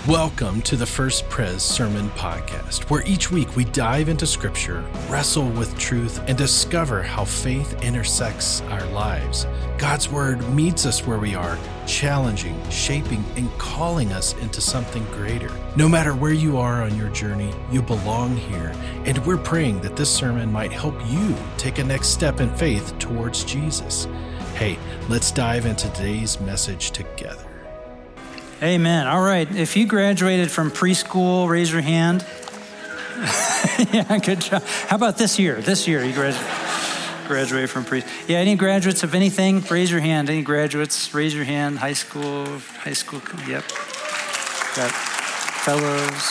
Welcome to the First Pres Sermon Podcast, where each week we dive into Scripture, wrestle with truth, and discover how faith intersects our lives. God's Word meets us where we are, challenging, shaping, and calling us into something greater. No matter where you are on your journey, you belong here, and we're praying that this sermon might help you take a next step in faith towards Jesus. Hey, let's dive into today's message together. Amen. All right. If you graduated from preschool, raise your hand. Yeah, good job. How about this year? This year you graduated from preschool. Yeah, any graduates of anything, raise your hand. Any graduates, raise your hand. High school, yep. Got fellows.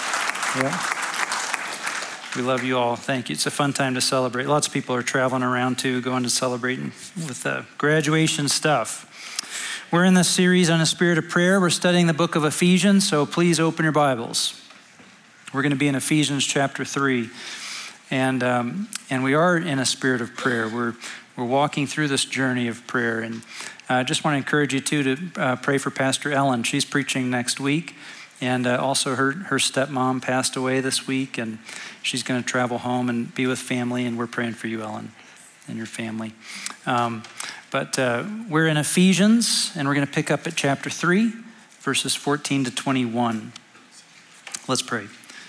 Yeah. We love you all. Thank you. It's a fun time to celebrate. Lots of people are traveling around too, going to celebrating with graduation stuff. We're in this series on a spirit of prayer. We're studying the book of Ephesians, so please open your Bibles. We're going to be in Ephesians chapter 3, and we are in a spirit of prayer. We're walking through this journey of prayer, and I just want to encourage you too to pray for Pastor Ellen. She's preaching next week, and also her stepmom passed away this week, and she's going to travel home and be with family, and we're praying for you, Ellen, and your family. But we're in Ephesians, and we're going to pick up at chapter 3, verses 14 to 21. Let's pray.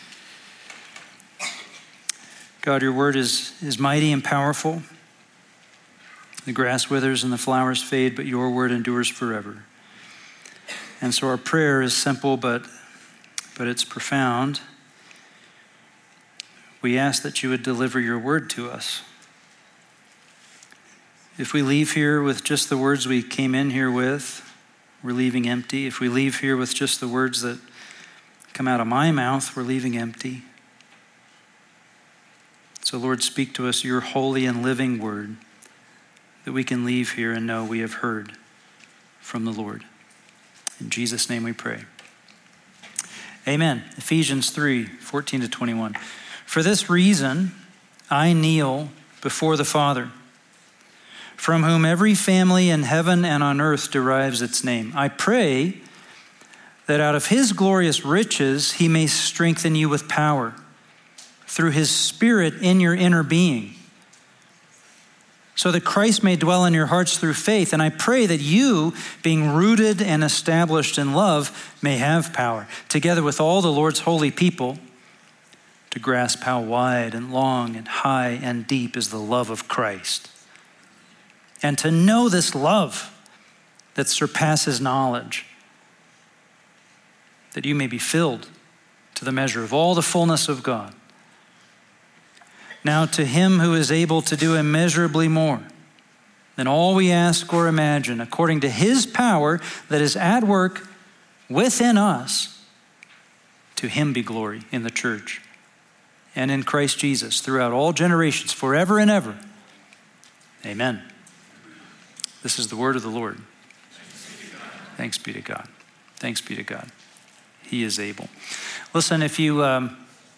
God, your word is mighty and powerful. The grass withers and the flowers fade, but your word endures forever. And so our prayer is simple, but it's profound. We ask that you would deliver your word to us. If we leave here with just the words we came in here with, we're leaving empty. If we leave here with just the words that come out of my mouth, we're leaving empty. So Lord, speak to us your holy and living word, that we can leave here and know we have heard from the Lord. In Jesus' name we pray. Amen. Ephesians 3, 14 to 21. For this reason, I kneel before the Father, from whom every family in heaven and on earth derives its name. I pray that out of his glorious riches he may strengthen you with power through his Spirit in your inner being, so that Christ may dwell in your hearts through faith. And I pray that you, being rooted and established in love, may have power, together with all the Lord's holy people, to grasp how wide and long and high and deep is the love of Christ, and to know this love that surpasses knowledge, that you may be filled to the measure of all the fullness of God. Now to him who is able to do immeasurably more than all we ask or imagine, according to his power that is at work within us, to him be glory in the church and in Christ Jesus throughout all generations, forever and ever. Amen. This is the word of the Lord. Thanks be to God. Thanks be to God. He is able. Listen, if you know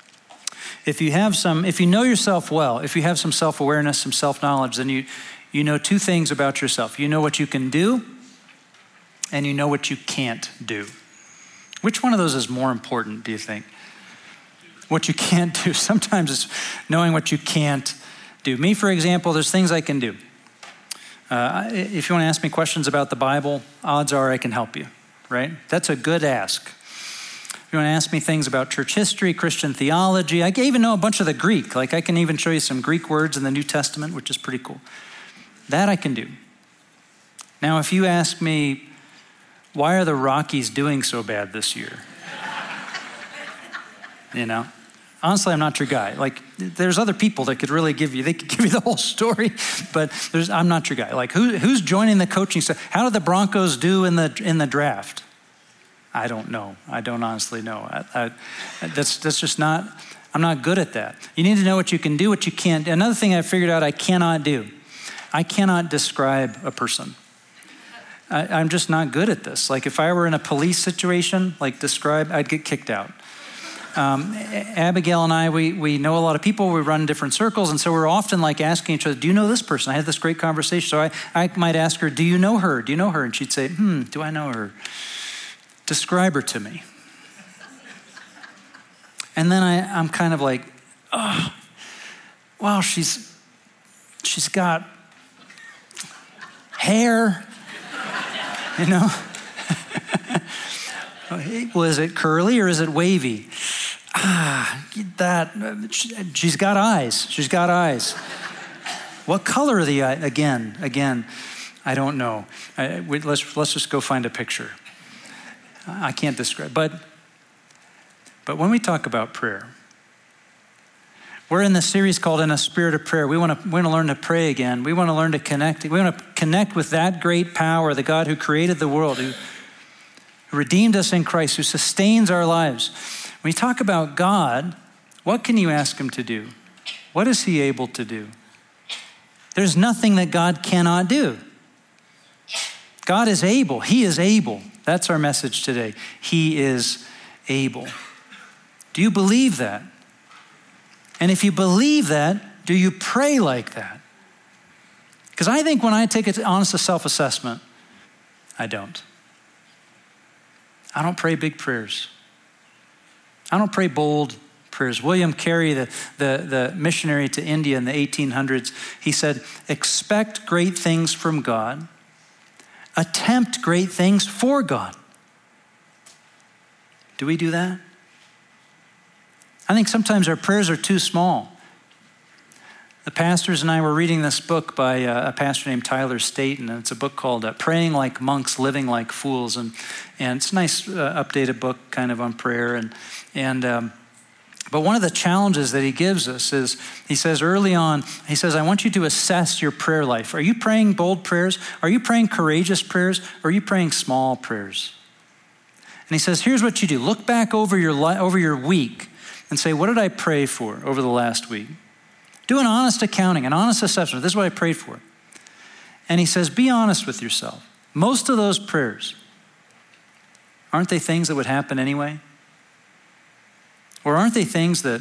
yourself well, if you have some self-awareness, some self-knowledge, then you know two things about yourself. You know what you can do, and you know what you can't do. Which one of those is more important, do you think? What you can't do. Sometimes it's knowing what you can't do. Me, for example, there's things I can do. If you want to ask me questions about the Bible, odds are I can help you, right? That's a good ask. If you want to ask me things about church history, Christian theology, I can even know a bunch of the Greek. Like I can even show you some Greek words in the New Testament, which is pretty cool. That I can do. Now, if you ask me, why are the Rockies doing so bad this year? Honestly, I'm not your guy. Like, there's other people that could really give you the whole story, but I'm not your guy. Like, who's joining the coaching staff? How did the Broncos do in the draft? I don't know. I don't honestly know. That's just not, I'm not good at that. You need to know what you can do, what you can't. Another thing I figured out I cannot do. I cannot describe a person. I'm just not good at this. Like, if I were in a police situation, I'd get kicked out. Abigail and I, we know a lot of people, we run different circles, and so we're often like asking each other, do you know this person? I had this great conversation, so I might ask her, do you know her? Do you know her? And she'd say, do I know her? Describe her to me. And then I'm kind of like, oh, wow, she's got hair, you know? Well, is it curly or is it wavy? She's got eyes. She's got eyes. What color are the eyes? Again, I don't know. Let's just go find a picture. I can't describe. But when we talk about prayer, we're in this series called In a Spirit of Prayer. We want to learn to pray again. We want to learn to connect. We want to connect with that great power, the God who created the world, who redeemed us in Christ, who sustains our lives. When you talk about God, what can you ask him to do? What is he able to do? There's nothing that God cannot do. God is able. He is able. That's our message today. He is able. Do you believe that? And if you believe that, do you pray like that? Because I think when I take an honest self-assessment, I don't. I don't pray big prayers. I don't pray bold prayers. William Carey, the missionary to India in the 1800s, he said, expect great things from God. Attempt great things for God. Do we do that? I think sometimes our prayers are too small. The pastors and I were reading this book by a pastor named Tyler Staton, and it's a book called Praying Like Monks, Living Like Fools, and it's a nice updated book kind of on prayer. But one of the challenges that he gives us is, he says early on, he says, I want you to assess your prayer life. Are you praying bold prayers? Are you praying courageous prayers? Or are you praying small prayers? And he says, here's what you do. Look back over your week and say, what did I pray for over the last week? Do an honest accounting, an honest assessment. This is what I prayed for. And he says, be honest with yourself. Most of those prayers, aren't they things that would happen anyway? Or aren't they things that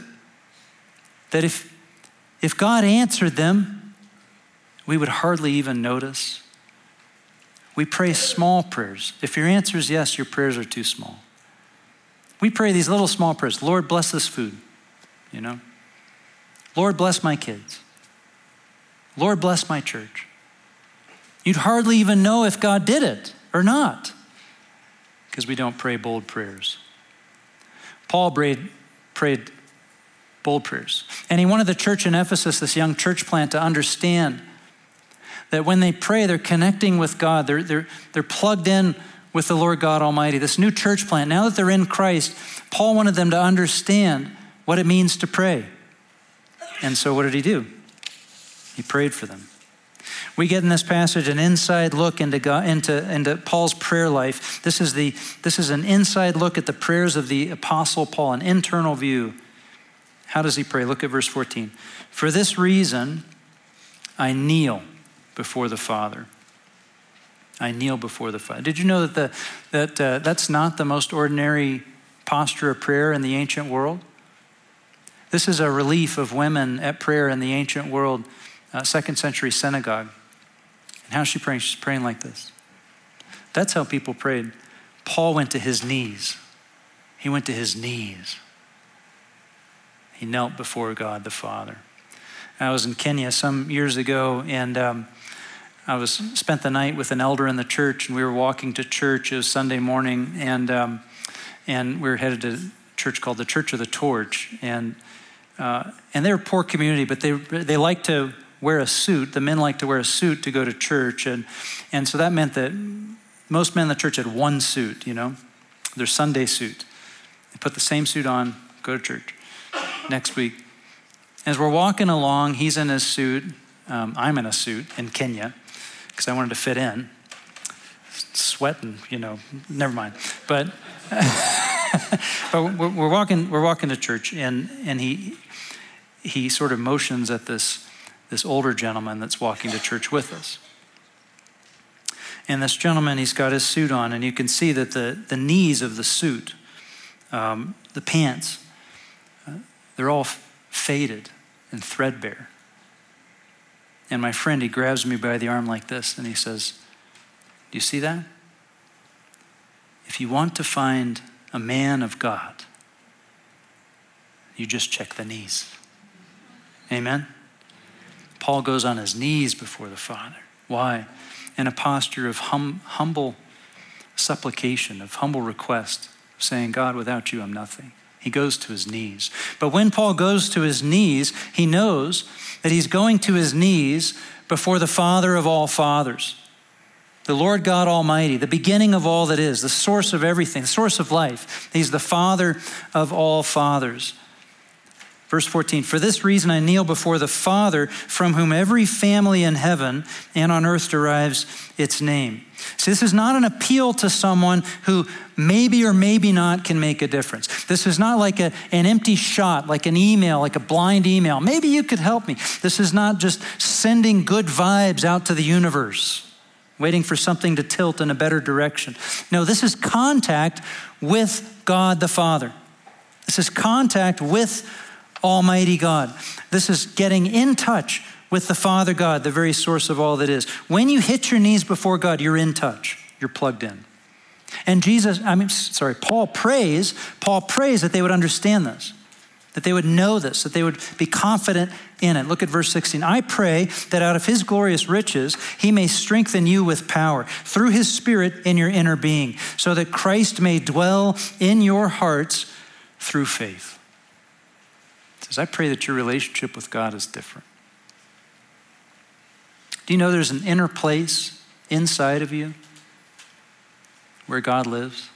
if God answered them, we would hardly even notice? We pray small prayers. If your answer is yes, your prayers are too small. We pray these little small prayers. Lord, bless this food, you know? Lord, bless my kids. Lord, bless my church. You'd hardly even know if God did it or not because we don't pray bold prayers. Paul prayed bold prayers. And he wanted the church in Ephesus, this young church plant, to understand that when they pray, they're connecting with God. They're plugged in with the Lord God Almighty. This new church plant, now that they're in Christ, Paul wanted them to understand what it means to pray. And so what did he do? He prayed for them. We get in this passage an inside look into Paul's prayer life. This is an inside look at the prayers of the Apostle Paul, an internal view. How does he pray? Look at verse 14. For this reason, I kneel before the Father. I kneel before the Father. Did you know that that's not the most ordinary posture of prayer in the ancient world? This is a relief of women at prayer in the ancient world, 2nd century synagogue. And how's she praying? She's praying like this. That's how people prayed. Paul went to his knees. He went to his knees. He knelt before God the Father. I was in Kenya some years ago, and I spent the night with an elder in the church, and we were walking to church. It was Sunday morning, and we were headed to a church called the Church of the Torch, and they're a poor community, but they like to wear a suit. The men like to wear a suit to go to church, and so that meant that most men in the church had one suit, you know, their Sunday suit. They put the same suit on, go to church. Next week, as we're walking along, he's in his suit. I'm in a suit in Kenya because I wanted to fit in. Sweating, you know, never mind. But we're walking to church, and he sort of motions at this older gentleman that's walking to church with us. And this gentleman, he's got his suit on, and you can see that the knees of the suit, the pants, they're all faded and threadbare. And my friend, he grabs me by the arm like this, and he says, do you see that? If you want to find a man of God, You just check the knees. Amen? Paul goes on his knees before the Father. Why? In a posture of humble supplication, of humble request, saying, God, without you, I'm nothing. He goes to his knees. But when Paul goes to his knees, he knows that he's going to his knees before the Father of all fathers, the Lord God Almighty, the beginning of all that is, the source of everything, the source of life. He's the Father of all fathers. Verse 14, for this reason I kneel before the Father, from whom every family in heaven and on earth derives its name. See, this is not an appeal to someone who maybe or maybe not can make a difference. This is not like an empty shot, like an email, like a blind email. Maybe you could help me. This is not just sending good vibes out to the universe, waiting for something to tilt in a better direction. No, this is contact with God the Father. This is contact with Almighty God. This is getting in touch with the Father God, the very source of all that is. When you hit your knees before God, you're in touch. You're plugged in. And Paul prays that they would understand this, that they would know this, that they would be confident in it. Look at verse 16. I pray that out of his glorious riches, he may strengthen you with power through his Spirit in your inner being, so that Christ may dwell in your hearts through faith. It says, I pray that your relationship with God is different. Do you know there's an inner place inside of you where God lives?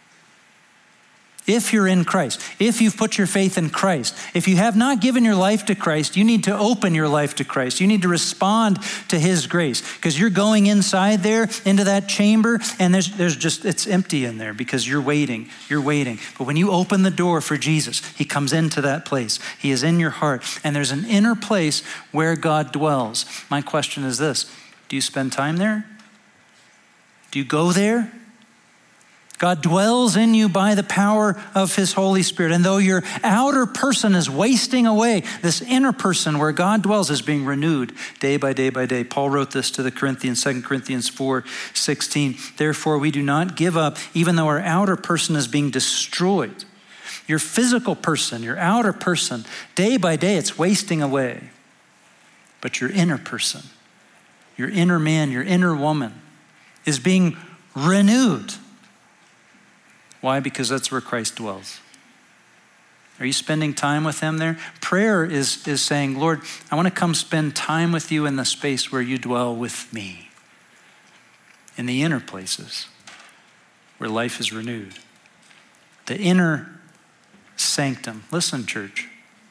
If you're in Christ, if you've put your faith in Christ, if you have not given your life to Christ, you need to open your life to Christ. You need to respond to his grace, because you're going inside there into that chamber and it's empty in there because you're waiting. But when you open the door for Jesus, he comes into that place. He is in your heart, and there's an inner place where God dwells. My question is this: do you spend time there? Do you go there? God dwells in you by the power of his Holy Spirit. And though your outer person is wasting away, this inner person where God dwells is being renewed day by day by day. Paul wrote this to the Corinthians, 2 Corinthians 4:16. Therefore, we do not give up, even though our outer person is being destroyed. Your physical person, your outer person, day by day, it's wasting away. But your inner person, your inner man, your inner woman is being renewed. Why? Because that's where Christ dwells. Are you spending time with him there? Prayer is saying, Lord, I want to come spend time with you in the space where you dwell with me, in the inner places where life is renewed. The inner sanctum. Listen, church.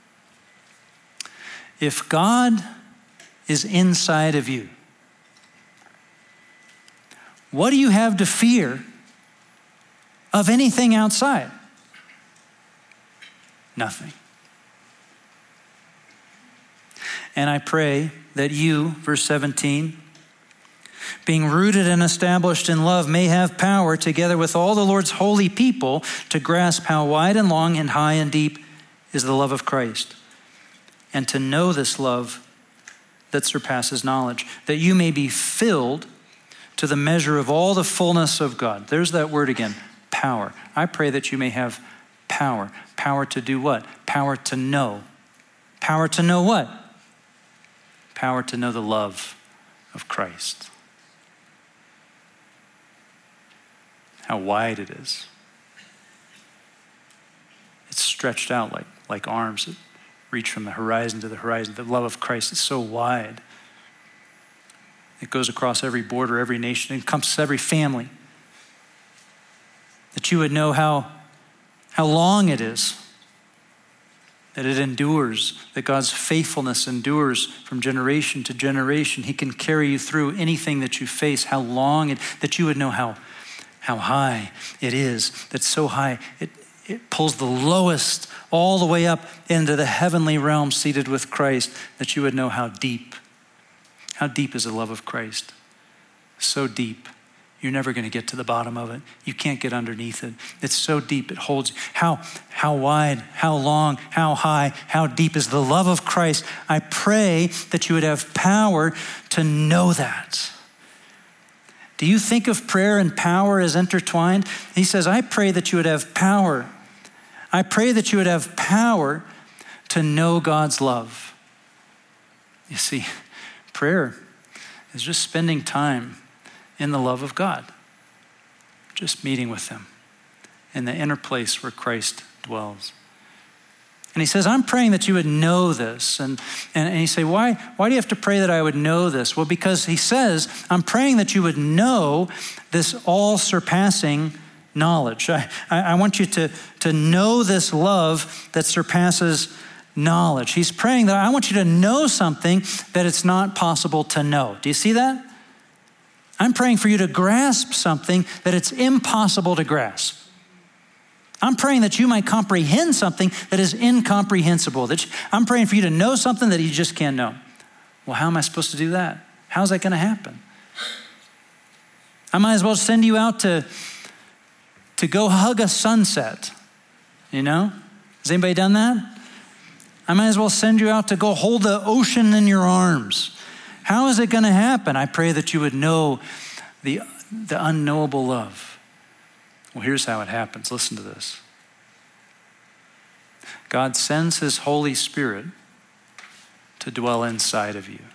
If God is inside of you, what do you have to fear of anything outside? Nothing. And I pray that you, verse 17, being rooted and established in love, may have power, together with all the Lord's holy people, to grasp how wide and long and high and deep is the love of Christ, and to know this love that surpasses knowledge, that you may be filled to the measure of all the fullness of God. There's that word again. Power. I pray that you may have power. Power to do what? Power to know. Power to know what? Power to know the love of Christ. How wide it is. It's stretched out like arms that reach from the horizon to the horizon. The love of Christ is so wide. It goes across every border, every nation. It encompasses every family. That you would know how long it is, that it endures, that God's faithfulness endures from generation to generation. He can carry you through anything that you face, how long that you would know how high it is, that's so high, it pulls the lowest all the way up into the heavenly realm seated with Christ, that you would know how deep is the love of Christ. So deep. You're never going to get to the bottom of it. You can't get underneath it. It's so deep, it holds you. How wide, how long, how high, how deep is the love of Christ. I pray that you would have power to know that. Do you think of prayer and power as intertwined? He says, I pray that you would have power. I pray that you would have power to know God's love. You see, prayer is just spending time in the love of God, just meeting with him in the inner place where Christ dwells. And he says, I'm praying that you would know this. And you say, why do you have to pray that I would know this? Well, because he says, I'm praying that you would know this all-surpassing knowledge. I want you to know this love that surpasses knowledge. He's praying that I want you to know something that it's not possible to know. Do you see that? I'm praying for you to grasp something that it's impossible to grasp. I'm praying that you might comprehend something that is incomprehensible. I'm praying for you to know something that you just can't know. Well, how am I supposed to do that? How's that going to happen? I might as well send you out to go hug a sunset. You know? Has anybody done that? I might as well send you out to go hold the ocean in your arms. How is it going to happen? I pray that you would know the unknowable love. Well, here's how it happens. Listen to this. God sends his Holy Spirit to dwell inside of you.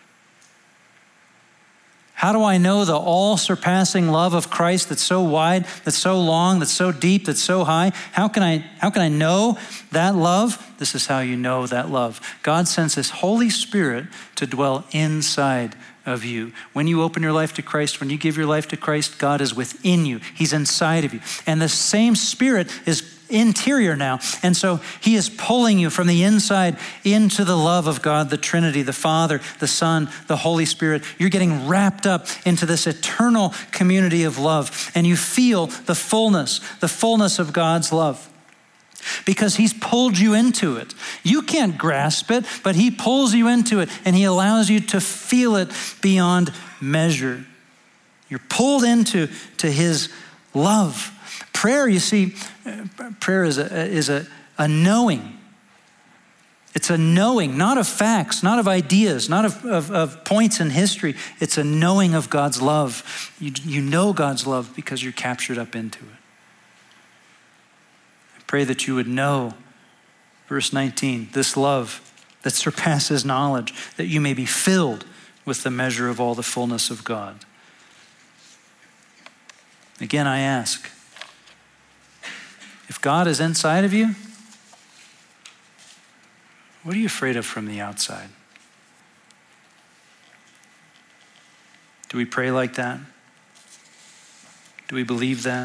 How do I know the all-surpassing love of Christ that's so wide, that's so long, that's so deep, that's so high? How can I know that love? This is how you know that love. God sends his Holy Spirit to dwell inside of you. When you open your life to Christ, when you give your life to Christ, God is within you. He's inside of you. And the same Spirit is interior now. And so he is pulling you from the inside into the love of God, the Trinity, the Father, the Son, the Holy Spirit. You're getting wrapped up into this eternal community of love. And you feel the fullness of God's love. Because he's pulled you into it. You can't grasp it, but he pulls you into it and he allows you to feel it beyond measure. You're pulled into his love. Prayer, you see, prayer is a knowing. It's a knowing, not of facts, not of ideas, not of points in history. It's a knowing of God's love. You know God's love because you're captured up into it. Pray that you would know, verse 19, this love that surpasses knowledge, that you may be filled with the measure of all the fullness of God. Again, I ask, if God is inside of you, what are you afraid of from the outside? Do we pray like that? Do we believe that?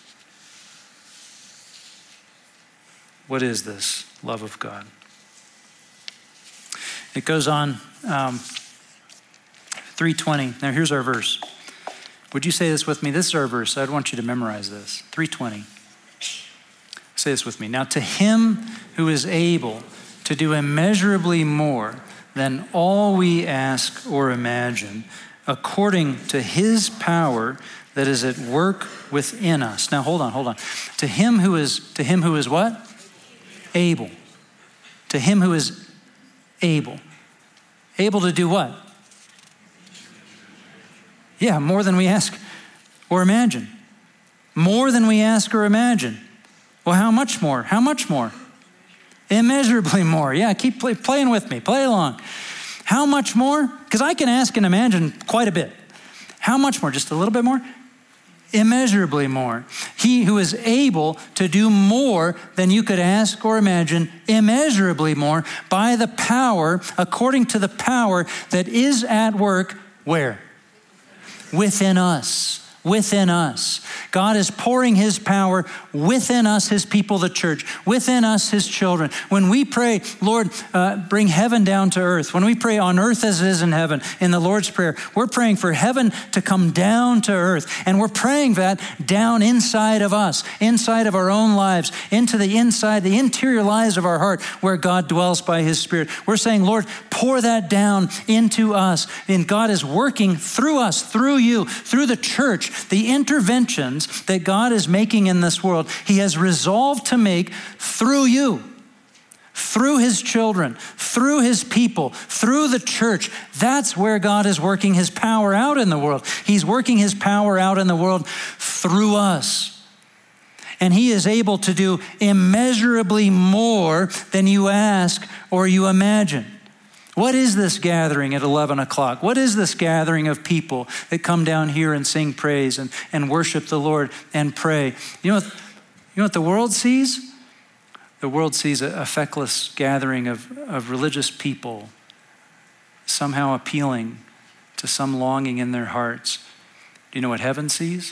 What is this love of God? It goes on, 3:20. Now here's our verse. Would you say this with me? This is our verse. I'd want you to memorize this. 3:20. Say this with me. Now to him who is able to do immeasurably more than all we ask or imagine, according to his power that is at work within us. Now hold on. To him who is what? Able. To him who is able. Able to do what? Yeah, more than we ask or imagine. More than we ask or imagine. Well, how much more? How much more? Immeasurably more. Yeah, keep playing with me. Play along. How much more? Because I can ask and imagine quite a bit. How much more? Just a little bit more? Immeasurably more. He who is able to do more than you could ask or imagine, immeasurably more, by the power, according to the power that is at work, where? Within us. Within us. God is pouring his power within us, his people, the church, within us, his children. When we pray, Lord, bring heaven down to earth. When we pray on earth as it is in heaven, in the Lord's Prayer, we're praying for heaven to come down to earth. And we're praying that down inside of us, inside of our own lives, into the inside, the interior lives of our heart, where God dwells by his Spirit. We're saying, Lord, pour that down into us. And God is working through us, through you, through the church. The interventions that God is making in this world, he has resolved to make through you, through his children, through his people, through the church. That's where God is working his power out in the world. He's working his power out in the world through us. And he is able to do immeasurably more than you ask or you imagine. What is this gathering at 11 o'clock? What is this gathering of people that come down here and sing praise and worship the Lord and pray? You know what the world sees? The world sees a feckless gathering of religious people somehow appealing to some longing in their hearts. Do you know what heaven sees?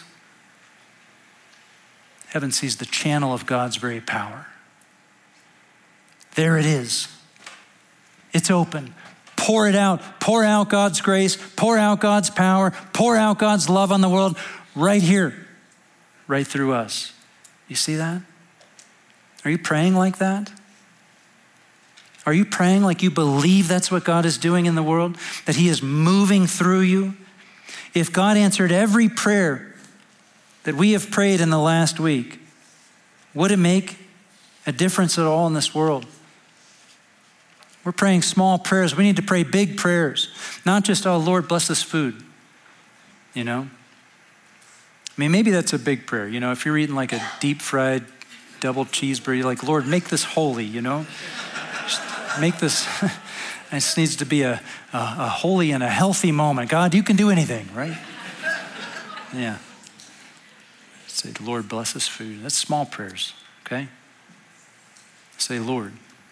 Heaven sees the channel of God's very power. There it is. It's open. Pour it out. Pour out God's grace. Pour out God's power. Pour out God's love on the world right here, right through us. You see that? Are you praying like that? Are you praying like you believe that's what God is doing in the world? That he is moving through you? If God answered every prayer that we have prayed in the last week, would it make a difference at all in this world? We're praying small prayers. We need to pray big prayers. Not just, oh, Lord, bless this food. You know? I mean, maybe that's a big prayer. You know, if you're eating like a deep fried double cheeseburger, you're like, Lord, make this holy, you know? Just make this, this needs to be a holy and a healthy moment. God, you can do anything, right? Yeah. Say, Lord, bless this food. That's small prayers, okay? Say, Lord,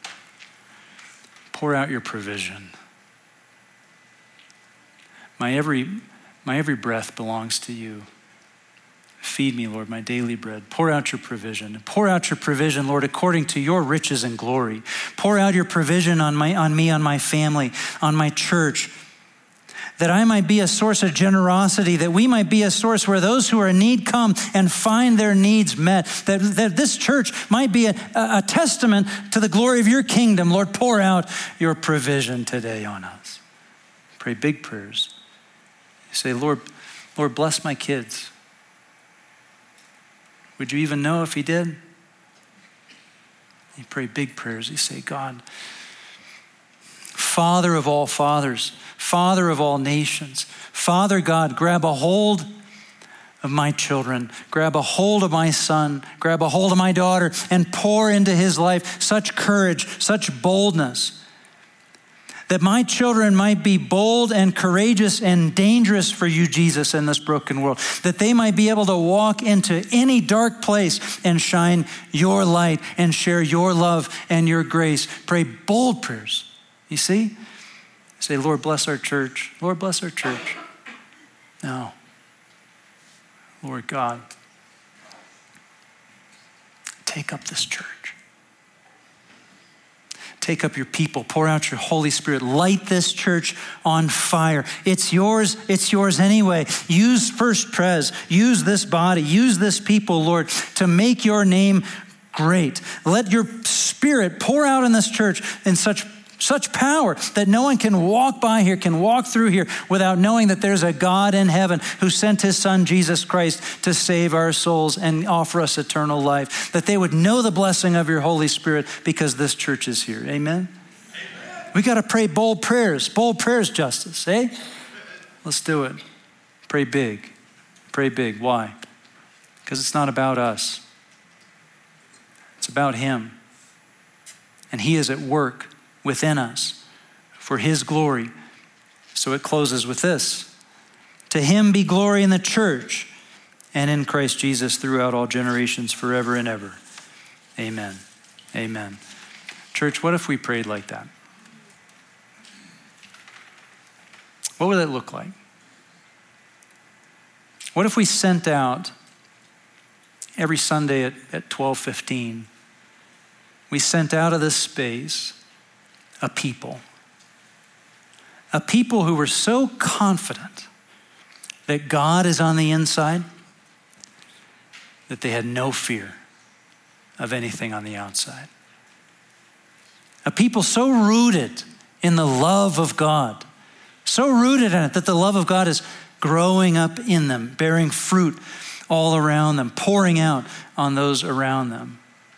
pour out your provision. My every breath belongs to you. Feed me, Lord, my daily bread. Pour out your provision. Pour out your provision, Lord, according to your riches and glory. Pour out your provision on me, on my family, on my church, that I might be a source of generosity, that we might be a source where those who are in need come and find their needs met, that this church might be a testament to the glory of your kingdom. Lord, pour out your provision today on us. Pray big prayers. You say, Lord, bless my kids. Would you even know if he did? You pray big prayers. You say, God, Father of all fathers, Father of all nations, Father God, grab a hold of my children, grab a hold of my son, grab a hold of my daughter, and pour into his life such courage, such boldness, that my children might be bold and courageous and dangerous for you, Jesus, in this broken world, that they might be able to walk into any dark place and shine your light and share your love and your grace. Pray bold prayers. You see? Say, Lord, bless our church. Lord, bless our church. No. Lord God, take up this church. Take up your people, pour out your Holy Spirit, light this church on fire. It's yours anyway. Use First Pres, use this body, use this people, Lord, to make your name great. Let your Spirit pour out in this church in such power that no one can walk by here, can walk through here without knowing that there's a God in heaven who sent his son, Jesus Christ, to save our souls and offer us eternal life. That they would know the blessing of your Holy Spirit because this church is here. Amen? We got to pray bold prayers, Justice, eh? Let's do it. Pray big. Pray big. Why? Because it's not about us. It's about him. And he is at work within us for his glory. So it closes with this. To him be glory in the church and in Christ Jesus throughout all generations, forever and ever. Amen. Amen. Church, what if we prayed like that? What would that look like? What if we sent out every Sunday at 12:15, we sent out of this space a people who were so confident that God is on the inside that they had no fear of anything on the outside. A people so rooted in the love of God, so rooted in it that the love of God is growing up in them, bearing fruit all around them, pouring out on those around them.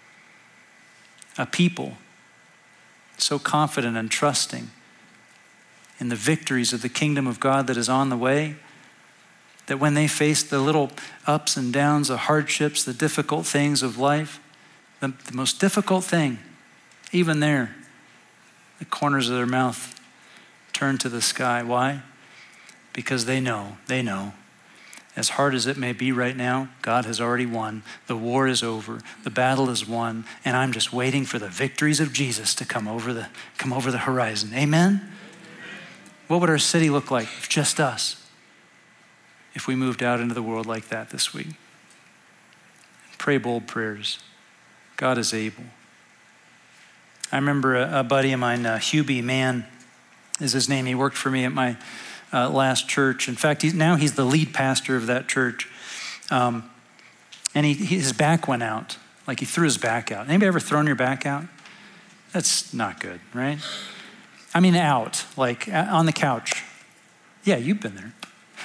A people so confident and trusting in the victories of the kingdom of God that is on the way, that when they face the little ups and downs, the hardships, the difficult things of life, the most difficult thing, even there, the corners of their mouth turn to the sky. Why? Because they know, as hard as it may be right now, God has already won. The war is over. The battle is won. And I'm just waiting for the victories of Jesus to come over the horizon. Amen? What would our city look like if just us? If we moved out into the world like that this week. Pray bold prayers. God is able. I remember a buddy of mine, Hubie Mann is his name. He worked for me at my last church. In fact, he's the lead pastor of that church. And his back went out. Like he threw his back out. Anybody ever thrown your back out? That's not good, right? I mean out, like on the couch. Yeah, you've been there.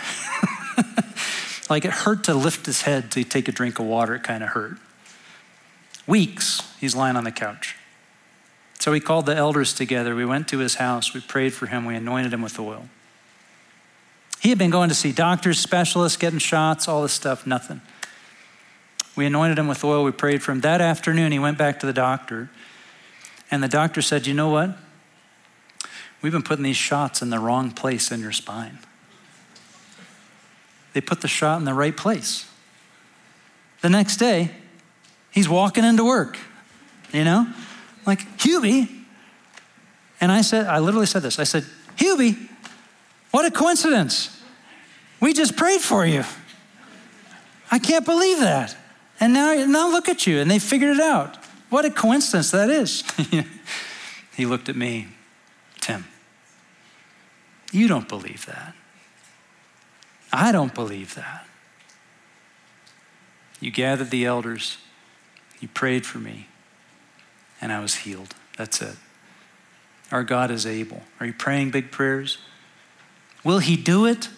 Like it hurt to lift his head to take a drink of water. It kind of hurt. Weeks, he's lying on the couch. So we called the elders together. We went to his house. We prayed for him. We anointed him with oil. He had been going to see doctors, specialists, getting shots, all this stuff, nothing. We anointed him with oil. We prayed for him. That afternoon, he went back to the doctor. And the doctor said, you know what? We've been putting these shots in the wrong place in your spine. They put the shot in the right place. The next day, he's walking into work, like, Hubie. And I literally said this. I said, Hubie, what a coincidence. We just prayed for you. I can't believe that. And now look at you. And they figured it out. What a coincidence that is. He looked at me, Tim, you don't believe that. I don't believe that. You gathered the elders. You prayed for me. And I was healed. That's it. Our God is able. Are you praying big prayers? Will he do it?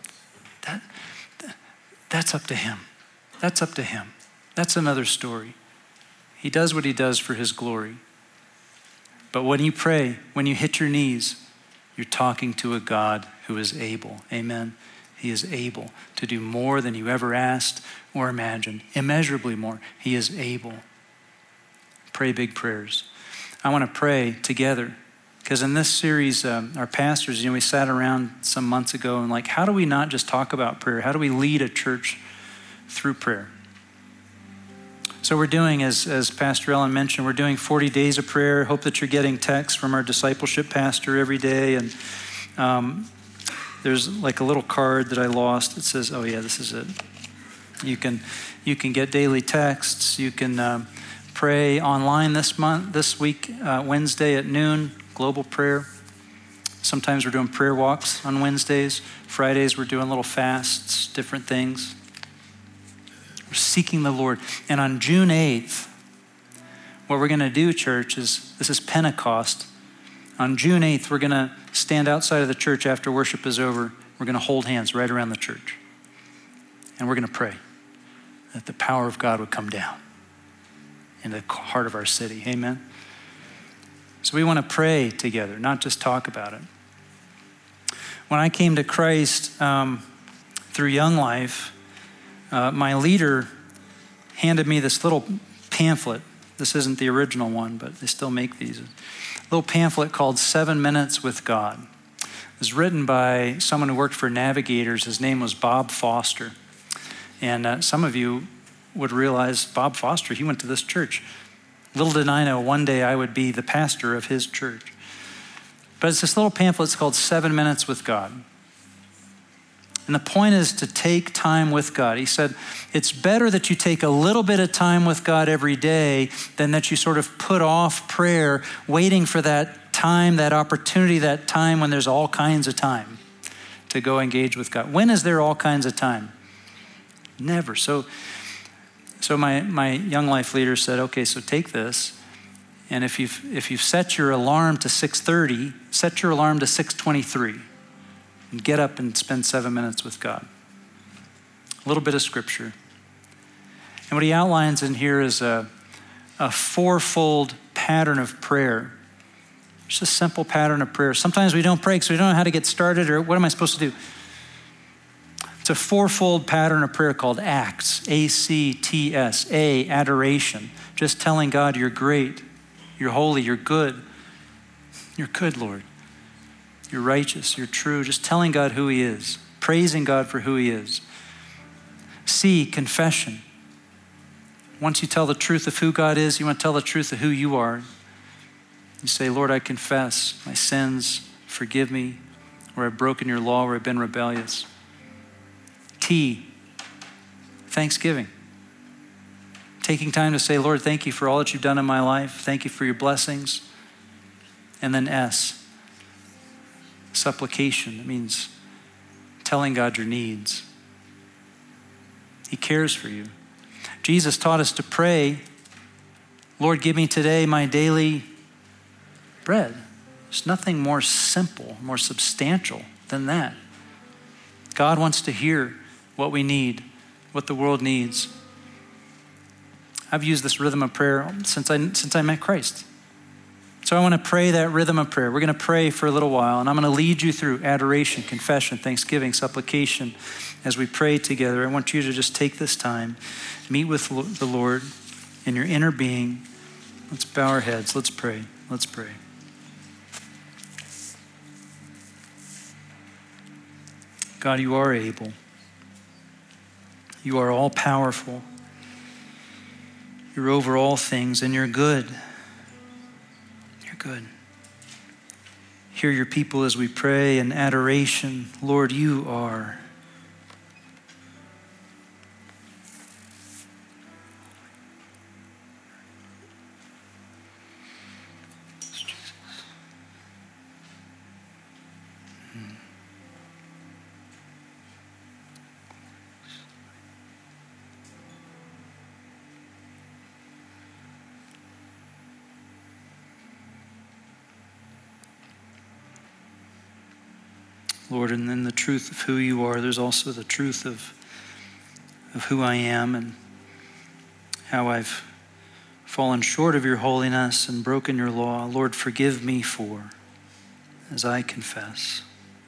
That's up to him. That's up to him. That's another story. He does what he does for his glory. But when you pray, when you hit your knees, you're talking to a God who is able. Amen. He is able to do more than you ever asked or imagined. Immeasurably more. He is able. Pray big prayers. I want to pray together. Because in this series, our pastors, we sat around some months ago and how do we not just talk about prayer? How do we lead a church through prayer? So we're doing, as Pastor Ellen mentioned, we're doing 40 days of prayer. Hope that you're getting texts from our discipleship pastor every day. And there's a little card that I lost that says, oh yeah, this is it. You can get daily texts. You can pray online this week, Wednesday at noon, global prayer. Sometimes we're doing prayer walks on Wednesdays. Fridays we're doing little fasts, different things. We're seeking the Lord. And on June 8th, what we're going to do, church, this is Pentecost. On June 8th, we're going to stand outside of the church after worship is over. We're going to hold hands right around the church. And we're going to pray that the power of God would come down in the heart of our city. Amen. So we want to pray together, not just talk about it. When I came to Christ through Young Life, my leader handed me this little pamphlet. This isn't the original one, but they still make these. A little pamphlet called 7 Minutes with God. It was written by someone who worked for Navigators. His name was Bob Foster. And some of you would realize Bob Foster, he went to this church. Little did I know, one day I would be the pastor of his church. But it's this little pamphlet. It's called 7 Minutes with God. And the point is to take time with God. He said, it's better that you take a little bit of time with God every day than that you sort of put off prayer, waiting for that time, that opportunity, that time when there's all kinds of time to go engage with God. When is there all kinds of time? Never. So my Young Life leader said, okay, so take this. And if you've set your alarm to 6:30, set your alarm to 6:23. And get up and spend 7 minutes with God. A little bit of scripture. And what he outlines in here is a fourfold pattern of prayer. Just a simple pattern of prayer. Sometimes we don't pray because we don't know how to get started or what am I supposed to do? It's a fourfold pattern of prayer called ACTS, A-C-T-S, A, adoration. Just telling God you're great, you're holy, you're good. You're good, Lord. You're righteous, you're true. Just telling God who he is, praising God for who he is. C, confession. Once you tell the truth of who God is, you want to tell the truth of who you are. You say, Lord, I confess my sins, forgive me, where I've broken your law, where I've been rebellious. T, thanksgiving. Taking time to say, Lord, thank you for all that you've done in my life. Thank you for your blessings. And then S, supplication. It means telling God your needs. He cares for you. Jesus taught us to pray, Lord, give me today my daily bread. There's nothing more simple, more substantial than that. God wants to hear what we need, what the world needs. I've used this rhythm of prayer since I met Christ. So I want to pray that rhythm of prayer. We're going to pray for a little while, and I'm going to lead you through adoration, confession, thanksgiving, supplication. As we pray together, I want you to just take this time, meet with the Lord in your inner being. Let's bow our heads. Let's pray. Let's pray. God, you are able. You are all powerful. You're over all things, and you're good. You're good. Hear your people as we pray in adoration. Lord, you are. Lord, and then the truth of who you are, there's also the truth of who I am and how I've fallen short of your holiness and broken your law. Lord, forgive me for as I confess.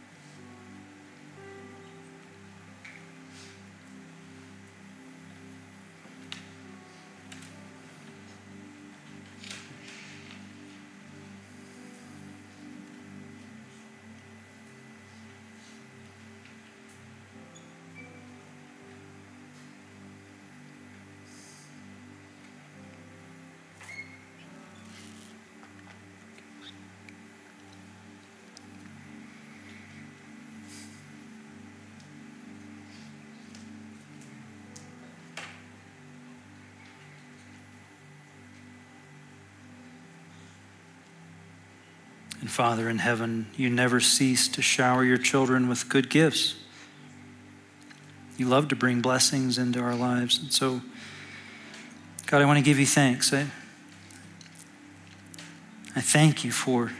And Father in heaven, you never cease to shower your children with good gifts. You love to bring blessings into our lives. And so, God, I want to give you thanks. I thank you for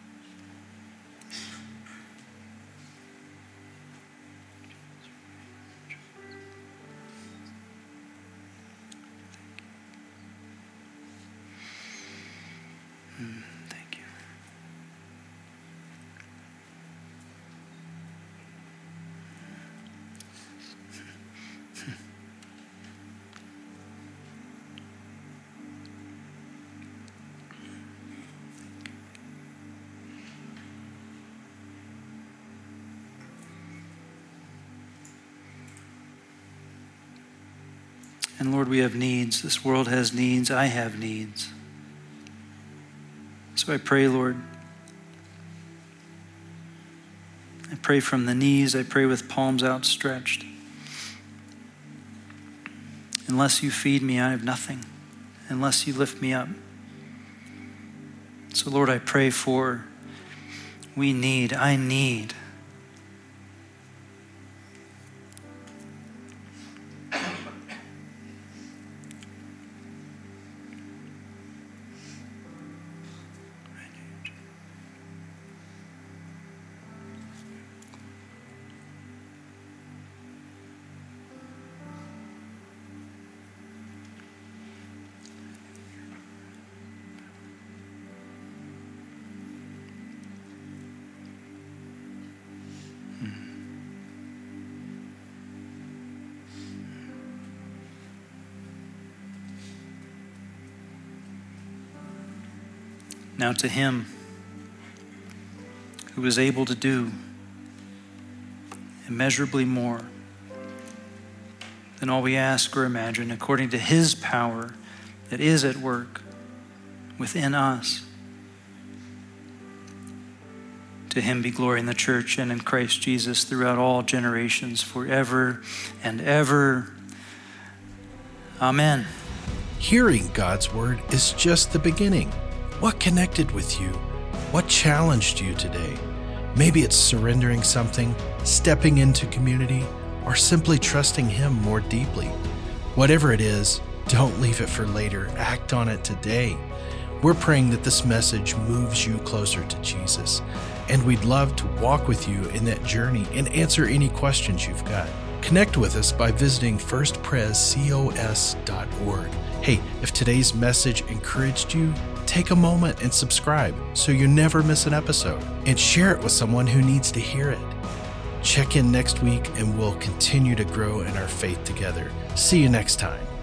And Lord, we have needs. This world has needs. I have needs. So I pray, Lord, I pray from the knees. I pray with palms outstretched. Unless you feed me, I have nothing. Unless you lift me up. So Lord, I pray for I need. Now to him who is able to do immeasurably more than all we ask or imagine, according to his power that is at work within us. To him be glory in the church and in Christ Jesus throughout all generations, forever and ever. Amen. Hearing God's word is just the beginning. What connected with you? What challenged you today? Maybe it's surrendering something, stepping into community, or simply trusting him more deeply. Whatever it is, don't leave it for later. Act on it today. We're praying that this message moves you closer to Jesus, and we'd love to walk with you in that journey and answer any questions you've got. Connect with us by visiting firstprescos.org. Hey, if today's message encouraged you, take a moment and subscribe so you never miss an episode, and share it with someone who needs to hear it. Check in next week and we'll continue to grow in our faith together. See you next time.